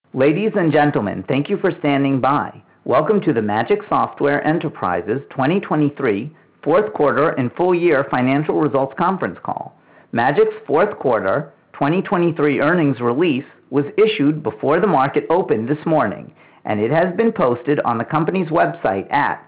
Ladies and gentlemen, thank you for standing by. Welcome to the Magic Software Enterprises 2023 fourth quarter and full year financial results conference call. Magic's fourth quarter 2023 earnings release was issued before the market opened this morning, and it has been posted on the company's website at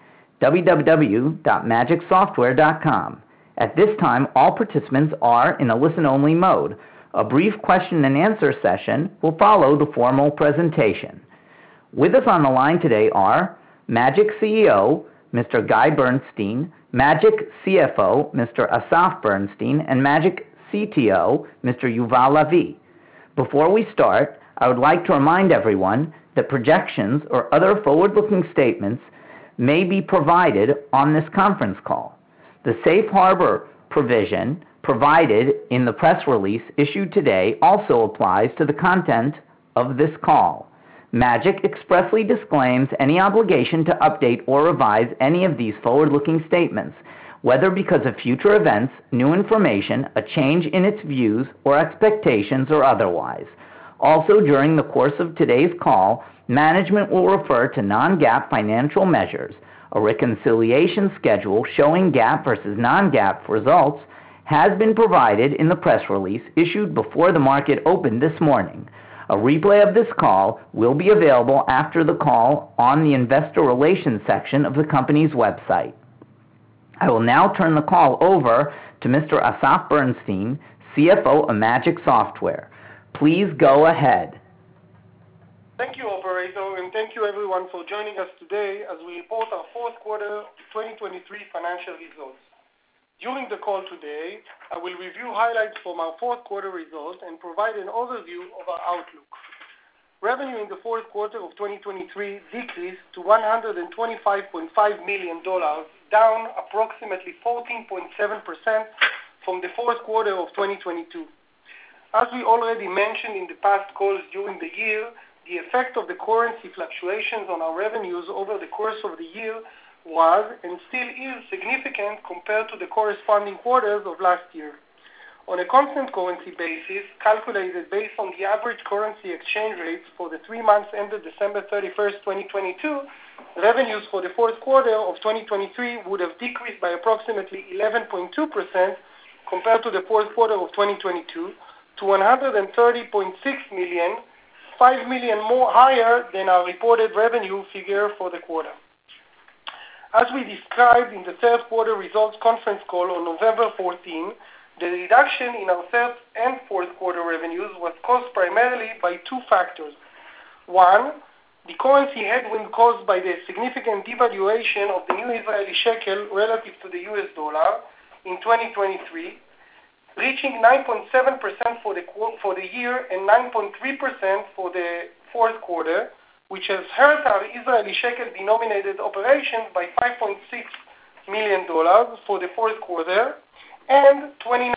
www.magicsoftware.com. At this time, all participants are in a listen-only mode. A brief question-and-answer session will follow the formal presentation. With us on the line today are Magic CEO, Mr. Guy Bernstein, Magic CFO, Mr. Asaf Bernstein, and Magic CTO, Mr. Yuval Lavi. Before we start, I would like to remind everyone that projections or other forward-looking statements may be provided on this conference call. The safe harbor provision provided in the press release issued today also applies to the content of this call. Magic expressly disclaims any obligation to update or revise any of these forward-looking statements, whether because of future events, new information, a change in its views or expectations, or otherwise. Also, during the course of today's call, management will refer to non-GAAP financial measures. A reconciliation schedule showing GAAP versus non-GAAP results has been provided in the press release issued before the market opened this morning. A replay of this call will be available after the call on the investor relations section of the company's website. I will now turn the call over to Mr. Asaf Bernstein, CFO of Magic Software. Please go ahead. Thank you, operator, and thank you everyone for joining us today as we report our fourth quarter 2023 financial results. During the call today, I will review highlights from our fourth quarter results and provide an overview of our outlook. Revenue in the fourth quarter of 2023 decreased to $125.5 million, down approximately 14.7% from the fourth quarter of 2022. As we already mentioned in the past calls during the year, the effect of the currency fluctuations on our revenues over the course of the year was and still is significant compared to the corresponding quarters of last year. On a constant currency basis, calculated based on the average currency exchange rates for the 3 months ended December 31st, 2022, revenues for the fourth quarter of 2023 would have decreased by approximately 11.2% compared to the fourth quarter of 2022 to $130.6 million, $5 million more higher than our reported revenue figure for the quarter. As we described in the third quarter results conference call on November 14, the reduction in our third and fourth quarter revenues was caused primarily by 2 factors. One, the currency headwind caused by the significant devaluation of the new Israeli shekel relative to the US dollar in 2023, reaching 9.7% for the year and 9.3% for the fourth quarter, which has hurt our Israeli shekel-denominated operations by $5.6 million for the fourth quarter and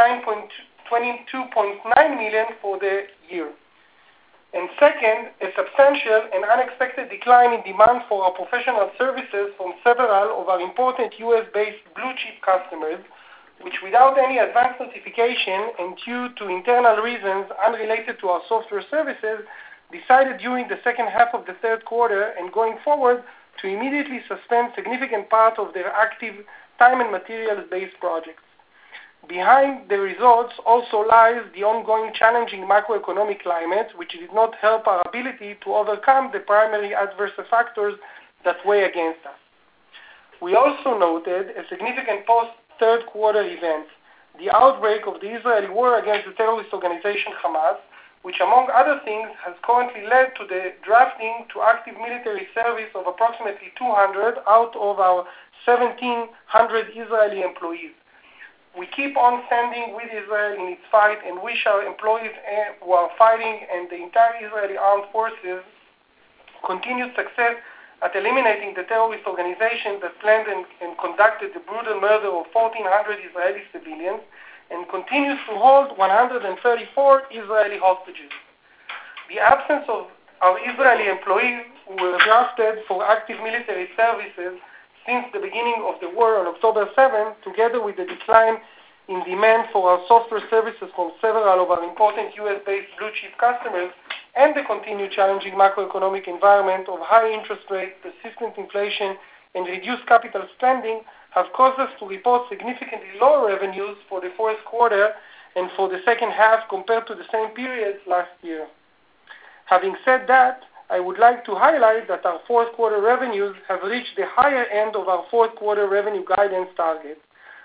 $22.9 million for the year. And second, a substantial and unexpected decline in demand for our professional services from several of our important US-based blue-chip customers, which without any advance notification and due to internal reasons unrelated to our software services, decided during the second half of the third quarter and going forward to immediately suspend significant part of their active time and materials-based projects. Behind the results also lies the ongoing challenging macroeconomic climate, which did not help our ability to overcome the primary adverse factors that weigh against us. We also noted a significant post-third quarter event, the outbreak of the Israeli war against the terrorist organization Hamas, which among other things has currently led to the drafting to active military service of approximately 200 out of our 1,700 Israeli employees. We keep on standing with Israel in its fight and wish our employees who are fighting and the entire Israeli armed forces continued success at eliminating the terrorist organization that planned and conducted the brutal murder of 1,400 Israeli civilians and continues to hold 134 Israeli hostages. The absence of our Israeli employees who were drafted for active military services since the beginning of the war on October 7, together with the decline in demand for our software services from several of our important US-based blue-chip customers and the continued challenging macroeconomic environment of high interest rates, persistent inflation, and reduced capital spending have caused us to report significantly lower revenues for the fourth quarter and for the second half compared to the same periods last year. Having said that, I would like to highlight that our fourth quarter revenues have reached the higher end of our fourth quarter revenue guidance target.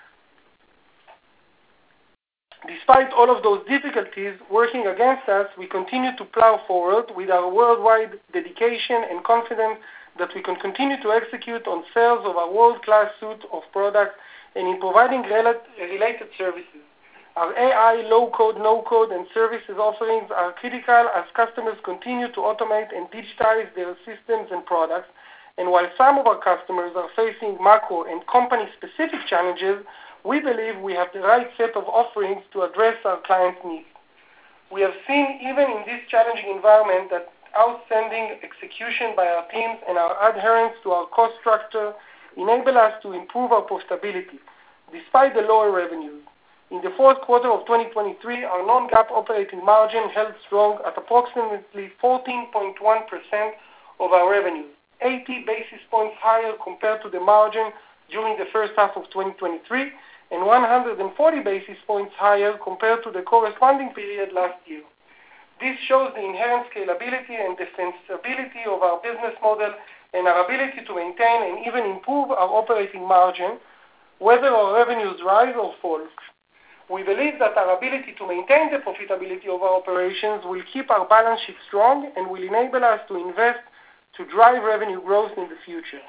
Despite all of those difficulties working against us, we continue to plow forward with our worldwide dedication and confidence that we can continue to execute on sales of our world-class suite of products and in providing related services. Our AI, low-code, no-code, and services offerings are critical as customers continue to automate and digitize their systems and products. And while some of our customers are facing macro and company-specific challenges, we believe we have the right set of offerings to address our clients' needs. We have seen, even in this challenging environment, that outstanding execution by our teams and our adherence to our cost structure enable us to improve our profitability, despite the lower revenues. In the fourth quarter of 2023, our non-GAAP operating margin held strong at approximately 14.1% of our revenues, 80 basis points higher compared to the margin during the first half of 2023, and 140 basis points higher compared to the corresponding period last year. This shows the inherent scalability and defensibility of our business model and our ability to maintain and even improve our operating margin, whether our revenues rise or fall. We believe that our ability to maintain the profitability of our operations will keep our balance sheet strong and will enable us to invest to drive revenue growth in the future.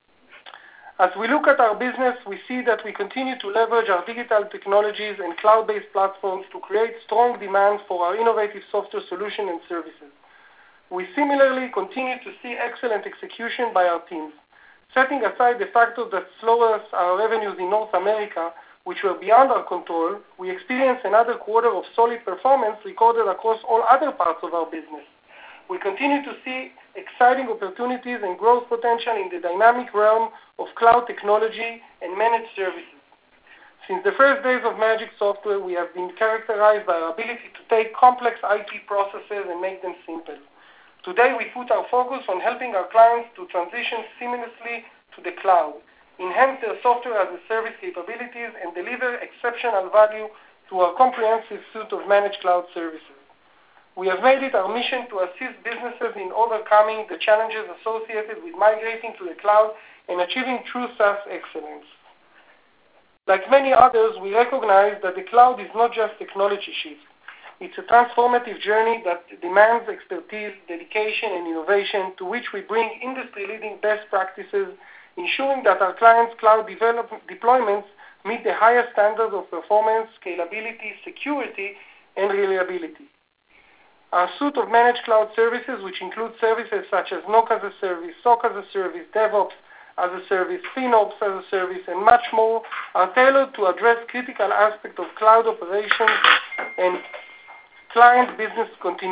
As we look at our business, we see that we continue to leverage our digital technologies and cloud-based platforms to create strong demand for our innovative software solutions and services. We similarly continue to see excellent execution by our teams. Setting aside the factors that slow us our revenues in North America, which were beyond our control, we experienced another quarter of solid performance recorded across all other parts of our business. We continue to see exciting opportunities and growth potential in the dynamic realm of cloud technology and managed services. Since the first days of Magic Software, we have been characterized by our ability to take complex IT processes and make them simple. Today, we put our focus on helping our clients to transition seamlessly to the cloud, enhance their software as a service capabilities, and deliver exceptional value to our comprehensive suite of managed cloud services. We have made it our mission to assist businesses in overcoming the challenges associated with migrating to the cloud and achieving true SaaS excellence. Like many others, we recognize that the cloud is not just technology shift. It's a transformative journey that demands expertise, dedication, and innovation, to which we bring industry-leading best practices, ensuring that our clients' cloud deployments meet the highest standards of performance, scalability, security, and reliability. Our suite of managed cloud services, which include services such as NOC as a service, SOC as a service, DevOps as a service, FinOps as a service, and much more, are tailored to address critical aspects of cloud operations and client business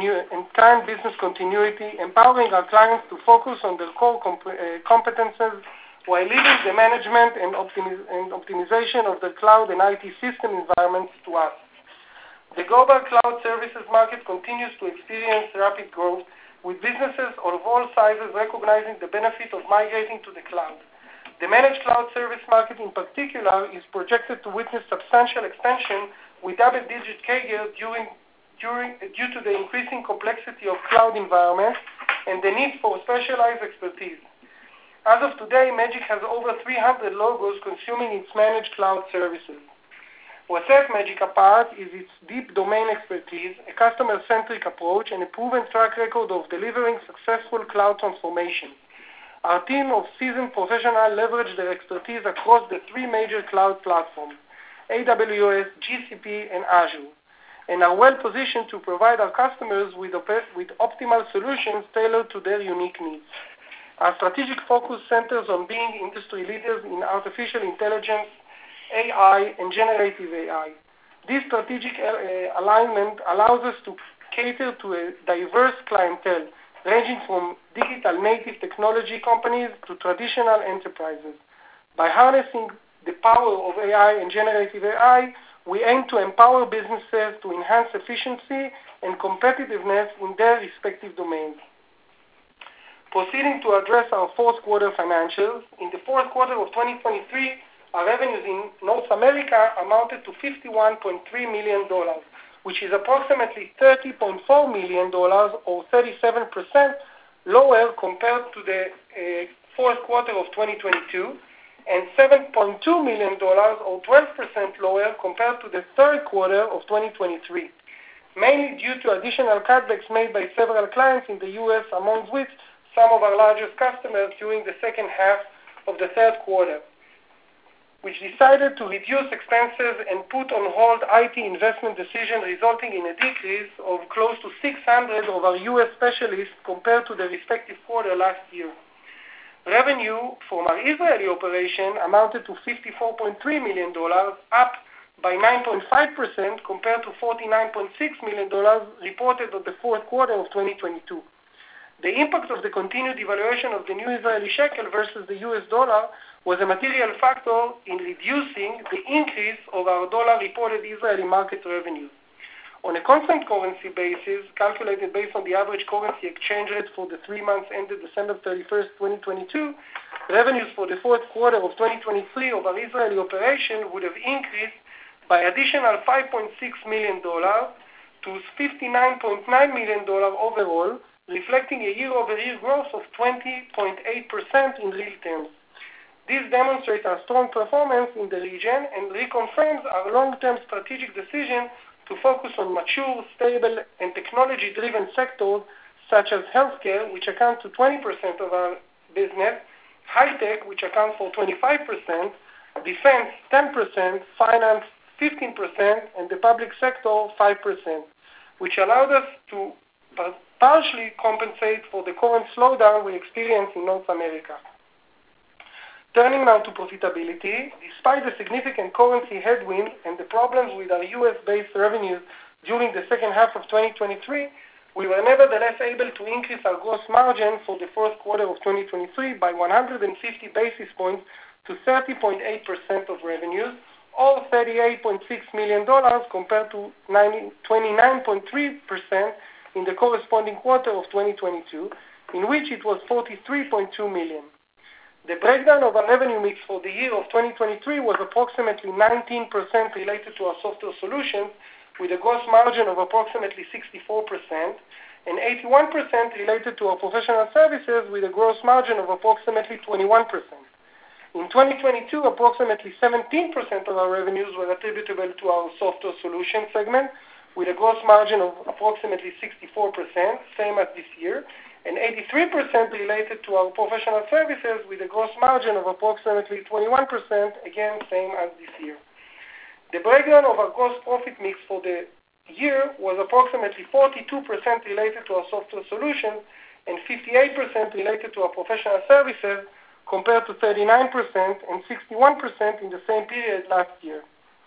continuity, empowering our clients to focus on their core competences while leaving the management and optimization of the cloud and IT system environments to us. The global cloud services market continues to experience rapid growth, with businesses of all sizes recognizing the benefit of migrating to the cloud. The managed cloud service market in particular is projected to witness substantial expansion with double-digit CAGR due to the increasing complexity of cloud environments and the need for specialized expertise. As of today, Magic has over 300 logos consuming its managed cloud services. What sets Magic apart is its deep domain expertise, a customer-centric approach, and a proven track record of delivering successful cloud transformation. Our team of seasoned professionals leverage their expertise across the three major cloud platforms, AWS, GCP, and Azure, and are well positioned to provide our customers with optimal solutions tailored to their unique needs. Our strategic focus centers on being industry leaders in artificial intelligence, AI, and generative AI. This strategic alignment allows us to cater to a diverse clientele, ranging from digital native technology companies to traditional enterprises. By harnessing the power of AI and generative AI, we aim to empower businesses to enhance efficiency and competitiveness in their respective domains. Proceeding to address our fourth quarter financials, in the fourth quarter of 2023, our revenues in North America amounted to $51.3 million, which is approximately $30.4 million or 37% lower compared to the fourth quarter of 2022, and $7.2 million or 12% lower compared to the third quarter of 2023, mainly due to additional cutbacks made by several clients in the U.S., among which some of our largest customers during the second half of the third quarter, which decided to reduce expenses and put on hold IT investment decisions, resulting in a decrease of close to 600 of our U.S. specialists compared to the respective quarter last year. Revenue from our Israeli operation amounted to $54.3 million, up by 9.5% compared to $49.6 million reported on the fourth quarter of 2022. The impact of the continued devaluation of the new Israeli shekel versus the US dollar was a material factor in reducing the increase of our dollar-reported Israeli market revenues. On a constant currency basis, calculated based on the average currency exchange rate for the 3 months ended December 31st, 2022, revenues for the fourth quarter of 2023 of our Israeli operation would have increased by additional $5.6 million to $59.9 million overall, reflecting a year-over-year growth of 20.8% in real terms. This demonstrates our strong performance in the region and reconfirms our long-term strategic decision to focus on mature, stable, and technology-driven sectors such as healthcare, which account to 20% of our business, high-tech, which accounts for 25%, defense 10%, finance 15%, and the public sector 5%, which allowed us to partially compensate for the current slowdown we experience in North America. Turning now to profitability, despite the significant currency headwind and the problems with our U.S.-based revenues during the second half of 2023, we were nevertheless able to increase our gross margin for the fourth quarter of 2023 by 150 basis points to 30.8% of revenues, or $38.6 million compared to 29.3% in the corresponding quarter of 2022, in which it was $43.2 million. The breakdown of our revenue mix for the year of 2023 was approximately 19% related to our software solutions, with a gross margin of approximately 64%, and 81% related to our professional services, with a gross margin of approximately 21%. In 2022, approximately 17% of our revenues were attributable to our software solution segment, with a gross margin of approximately 64%, same as this year, and 83% related to our professional services, with a gross margin of approximately 21%, again, same as this year. The breakdown of our gross profit mix for the year was approximately 42% related to our software solutions and 58% related to our professional services, compared to 39% and 61% in the same period last year.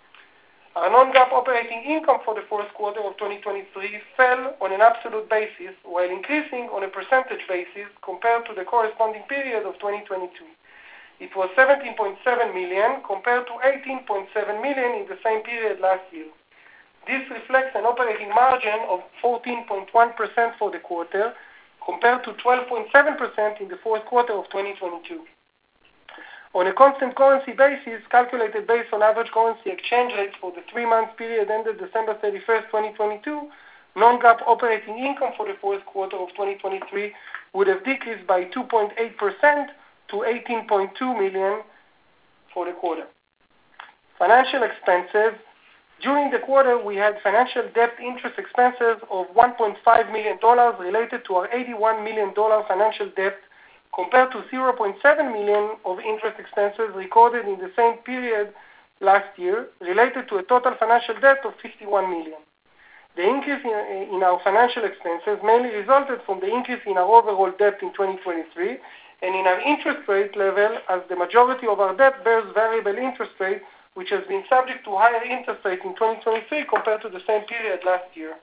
Our non-GAAP operating income for the fourth quarter of 2023 fell on an absolute basis, while increasing on a percentage basis compared to the corresponding period of 2022. It was $17.7 million compared to $18.7 million in the same period last year. This reflects an operating margin of 14.1% for the quarter, compared to 12.7% in the fourth quarter of 2022. On a constant currency basis, calculated based on average currency exchange rates for the 3-month period ended December 31st, 2022, non-GAAP operating income for the fourth quarter of 2023 would have decreased by 2.8% to $18.2 million for the quarter. Financial expenses. During the quarter, we had financial debt interest expenses of $1.5 million related to our $81 million financial debt, compared to $0.7 million of interest expenses recorded in the same period last year, related to a total financial debt of $51 million. The increase in our financial expenses mainly resulted from the increase in our overall debt in 2023 and in our interest rate level, as the majority of our debt bears variable interest rate, which has been subject to higher interest rates in 2023 compared to the same period last year.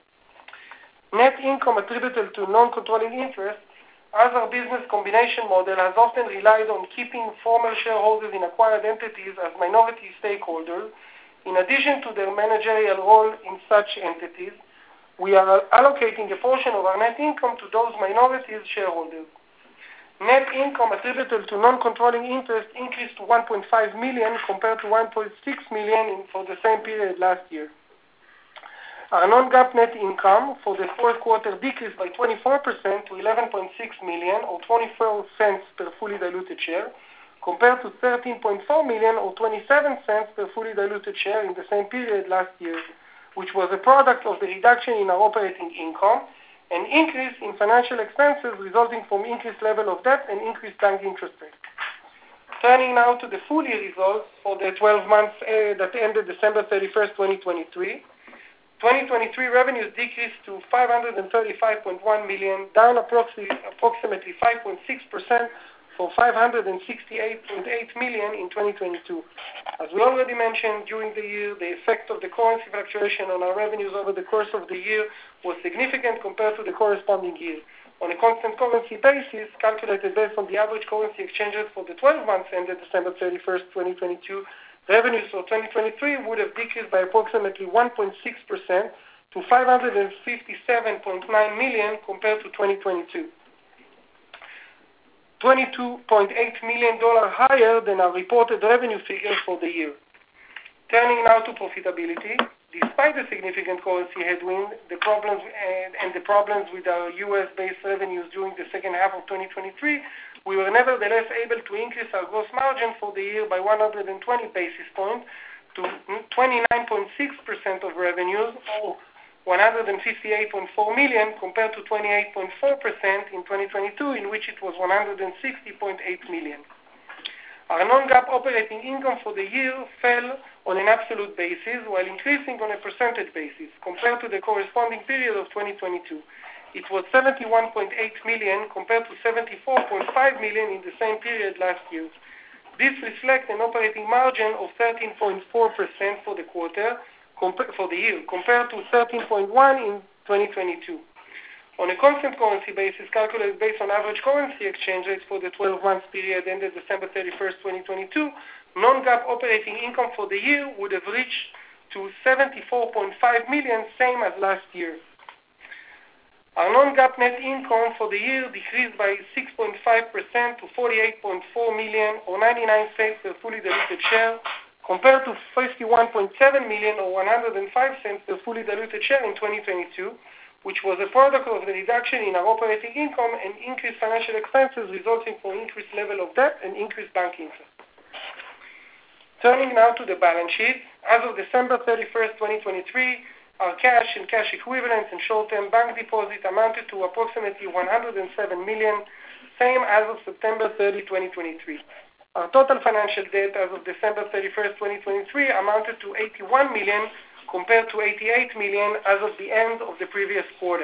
Net income attributable to non-controlling interest, as our business combination model has often relied on keeping former shareholders in acquired entities as minority stakeholders, In addition to their managerial role in such entities, we are allocating a portion of our net income to those minorities shareholders. Net income attributable to non-controlling interest increased to $1.5 million compared to $1.6 million for the same period last year. Our non-GAAP net income for the fourth quarter decreased by 24% to $11.6 million, or 24 cents per fully diluted share, compared to $13.4 million, or 27 cents per fully diluted share in the same period last year, which was a product of the reduction in our operating income, an increase in financial expenses resulting from increased level of debt and increased bank interest rates. Turning now to the full year results for the 12 months that ended December 31st, 2023. 2023 revenues decreased to $535.1 million, down approximately 5.6% from $568.8 million in 2022. As we already mentioned, during the year, the effect of the currency fluctuation on our revenues over the course of the year was significant compared to the corresponding year. On a constant currency basis, calculated based on the average currency exchange rate for the 12 months ended December 31st, 2022, revenues for 2023 would have decreased by approximately 1.6% to $557.9 million compared to 2022. $22.8 million higher than our reported revenue figure for the year. Turning now to profitability. Despite the significant currency headwind, the problems with our U.S.-based revenues during the second half of 2023, we were nevertheless able to increase our gross margin for the year by 120 basis points to 29.6% of revenues, or $158.4 million, compared to 28.4% in 2022, in which it was $160.8 million. Our non-GAAP operating income for the year fell on an absolute basis while increasing on a percentage basis compared to the corresponding period of 2022. It was $71.8 million compared to $74.5 million in the same period last year. This reflects an operating margin of 13.4% for the year, compared to 13.1% in 2022. On a constant currency basis, calculated based on average currency exchange rates for the 12-month period ended December 31st, 2022, non-GAAP operating income for the year would have reached to $74.5 million, same as last year. Our non-GAAP net income for the year decreased by 6.5% to $48.4 million, or 99 cents per fully diluted share, compared to $51.7 million, or 105 cents per fully diluted share in 2022, which was a product of the reduction in our operating income and increased financial expenses resulting from increased level of debt and increased bank interest. Turning now to the balance sheet. As of December 31st, 2023, our cash and cash equivalents and short-term bank deposit amounted to approximately $107 million, same as of September 30, 2023. Our total financial debt as of December 31st, 2023 amounted to $81 million, compared to $88 million as of the end of the previous quarter.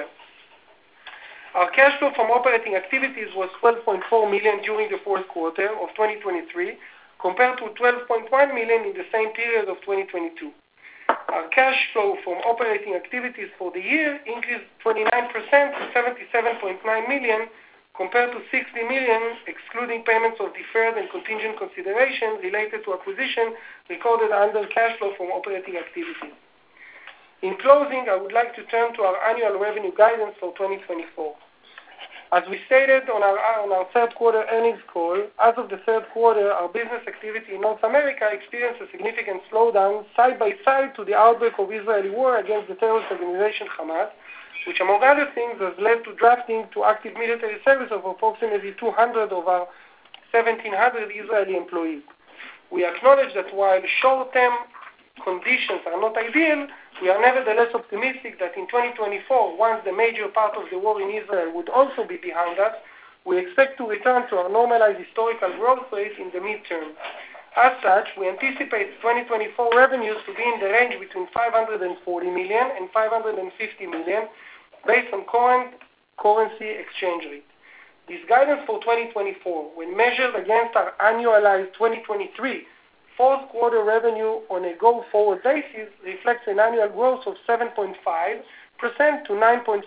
Our cash flow from operating activities was $12.4 million during the fourth quarter of 2023, compared to $12.1 million in the same period of 2022. Our cash flow from operating activities for the year increased 29% to $77.9 million, compared to $60 million, excluding payments of deferred and contingent consideration related to acquisition recorded under cash flow from operating activities. In closing, I would like to turn to our annual revenue guidance for 2024. As we stated on our third quarter earnings call, as of the third quarter, our business activity in North America experienced a significant slowdown side by side to the outbreak of Israeli war against the terrorist organization Hamas, which among other things has led to drafting to active military service of approximately 200 of our 1,700 Israeli employees. We acknowledge that while short-term conditions are not ideal, we are nevertheless optimistic that in 2024, once the major part of the war in Israel would also be behind us, we expect to return to our normalized historical growth rate in the midterm. As such, we anticipate 2024 revenues to be in the range between $540 million and $550 million, based on current currency exchange rate. This guidance for 2024, when measured against our annualized 2023 fourth quarter revenue on a go-forward basis, reflects an annual growth of 7.5% to 9.5%.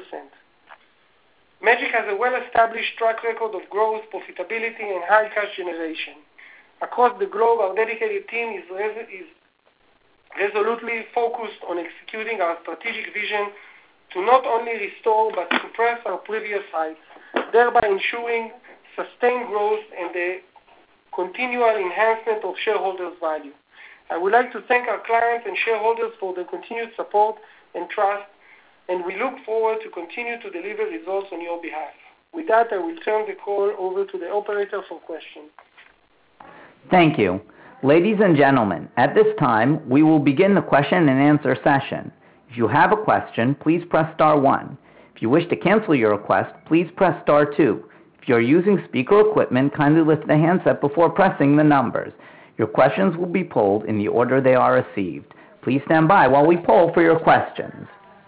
Magic has a well-established track record of growth, profitability, and high cash generation. Across the globe, our dedicated team is resolutely focused on executing our strategic vision to not only restore but suppress our previous heights, thereby ensuring sustained growth and the continual enhancement of shareholders' value. I would like to thank our clients and shareholders for their continued support and trust, and we look forward to continue to deliver results on your behalf. With that, I will turn the call over to the operator for questions. Thank you. Ladies and gentlemen, at this time, we will begin the question and answer session. If you have a question, please press star 1. If you wish to cancel your request, please press star 2. If you are using speaker equipment, kindly lift the handset before pressing the numbers. Your questions will be polled in the order they are received. Please stand by while we poll for your questions.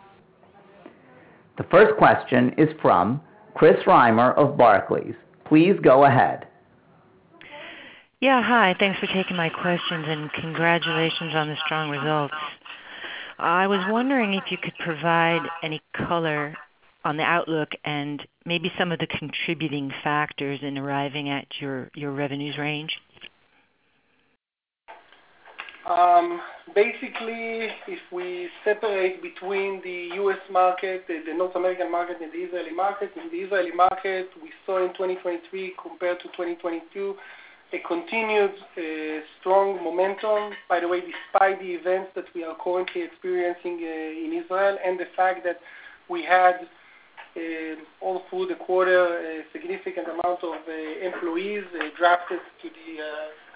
The first question is from Chris Reimer of Barclays. Please go ahead. Yeah, hi. Thanks for taking my questions and congratulations on the strong results. I was wondering if you could provide any color on the outlook and maybe some of the contributing factors in arriving at your revenues range. Basically, if we separate between the U.S. market, the North American market, and the Israeli market, in the Israeli market, we saw in 2023 compared to 2022 a continued strong momentum, by the way, despite the events that we are currently experiencing in Israel and the fact that we had all through the quarter a significant amount of employees drafted to the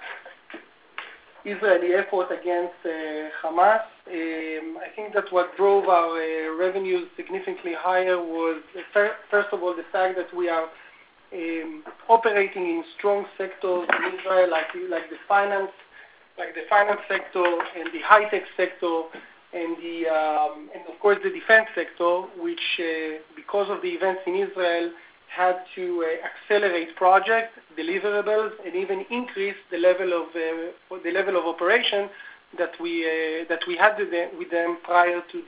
Israeli effort against Hamas. I think that what drove our revenues significantly higher was, first of all, the fact that we are operating in strong sectors in Israel, like the finance sector and the high-tech sector and of course the defense sector, which because of the events in Israel had to accelerate project deliverables and even increase the level of operation that we had with them prior to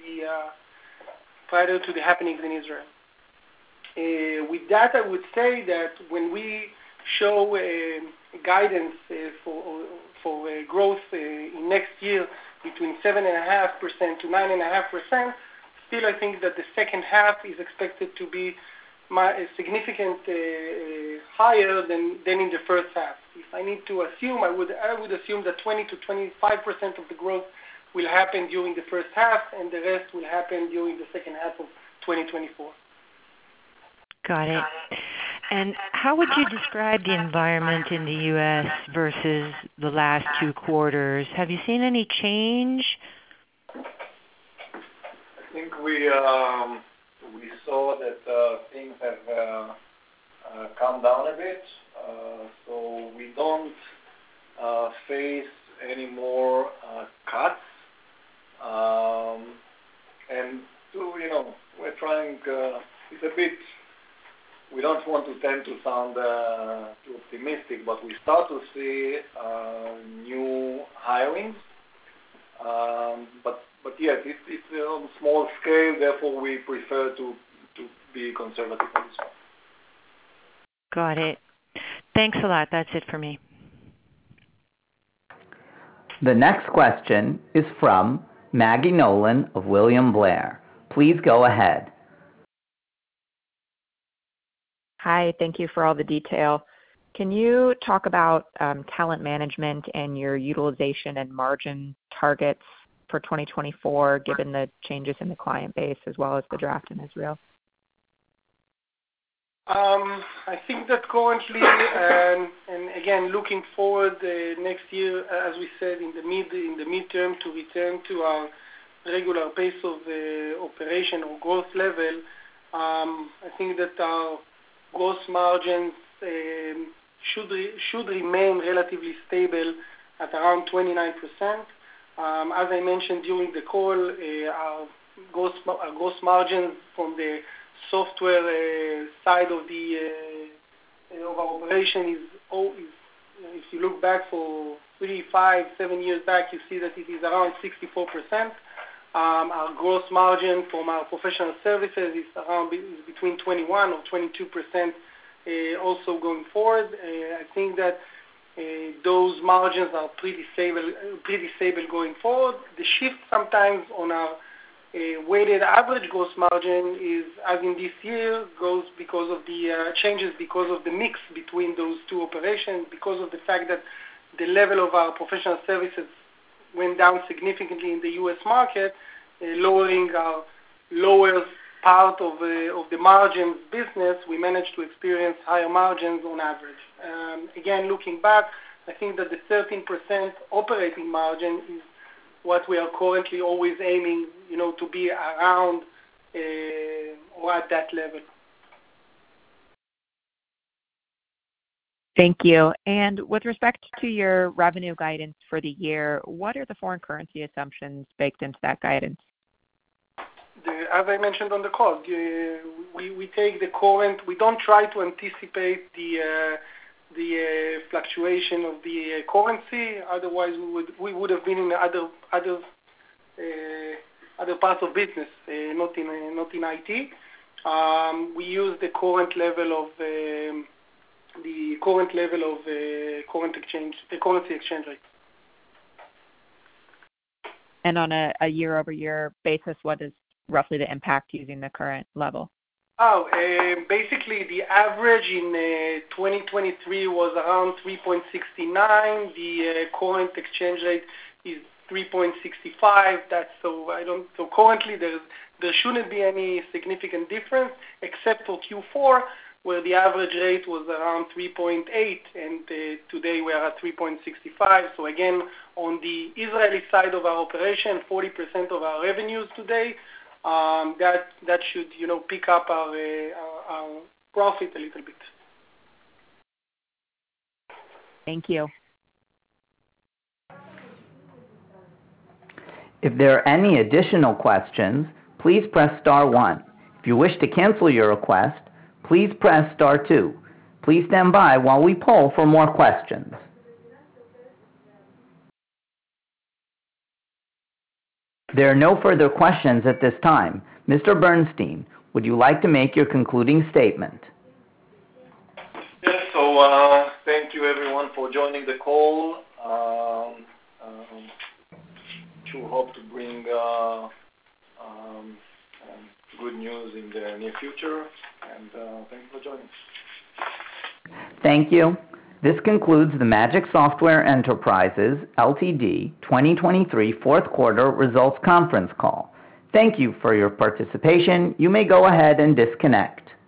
the happenings in Israel. With that, I would say that when we show guidance for growth in next year between 7.5% to 9.5%, still I think that the second half is expected to be significant higher than in the first half. If I need to assume, I would assume that 20 to 25% of the growth will happen during the first half, and the rest will happen during the second half of 2024. Got it. And how would you describe the environment in the U.S. versus the last 2 quarters? Have you seen any change? I think we saw that things have calmed down a bit, so we don't face any more cuts, and we're trying. It's a bit. We don't want to tend to sound too optimistic, but we start to see new hirings. But yes, it's on a small scale. Therefore, we prefer to be conservative on this one. Got it. Thanks a lot. That's it for me. The next question is from Maggie Nolan of William Blair. Please go ahead. Hi, thank you for all the detail. Can you talk about talent management and your utilization and margin targets for 2024, given the changes in the client base as well as the draft in Israel? I think that currently, and again, looking forward next year, as we said, in the midterm, to return to our regular pace of operation or growth level, I think that our gross margins should remain relatively stable at around 29%. As I mentioned during the call, our gross margins from the software side of our operation is, if you look back for 3, 5, 7 years back, you see that it is around 64%. Our gross margin from our professional services is between 21 or 22% also going forward. I think that those margins are pretty stable going forward. The shift sometimes on our weighted average gross margin is, as in this year, goes because of the changes because of the mix between those two operations, because of the fact that the level of our professional services went down significantly in the U.S. market, lowering our lower part of the margin business. We managed to experience higher margins on average. Again, looking back, I think that the 13% operating margin is what we are currently always aiming, to be around or at that level. Thank you. And with respect to your revenue guidance for the year, what are the foreign currency assumptions baked into that guidance? As I mentioned on the call, we take the current. We don't try to anticipate the fluctuation of the currency. Otherwise, we would have been in other parts of business, not in IT. We use the current level of currency exchange rate. And on a year-over-year basis, what is roughly the impact using the current level? Basically, the average in 2023 was around 3.69. The current exchange rate is 3.65. So currently, there shouldn't be any significant difference, except for Q4, where the average rate was around 3.8, and today we are at 3.65. So again, on the Israeli side of our operation, 40% of our revenues today, that should pick up our profit a little bit. Thank you. If there are any additional questions, please press star 1. If you wish to cancel your request, please press star 2. Please stand by while we poll for more questions. There are no further questions at this time. Mr. Bernstein, would you like to make your concluding statement? Yes, so thank you everyone for joining the call. Sure hope to bring good news in the near future, and thanks for joining. Thank you. This concludes the Magic Software Enterprises Ltd. 2023 fourth quarter results conference call. Thank you for your participation. You may go ahead and disconnect.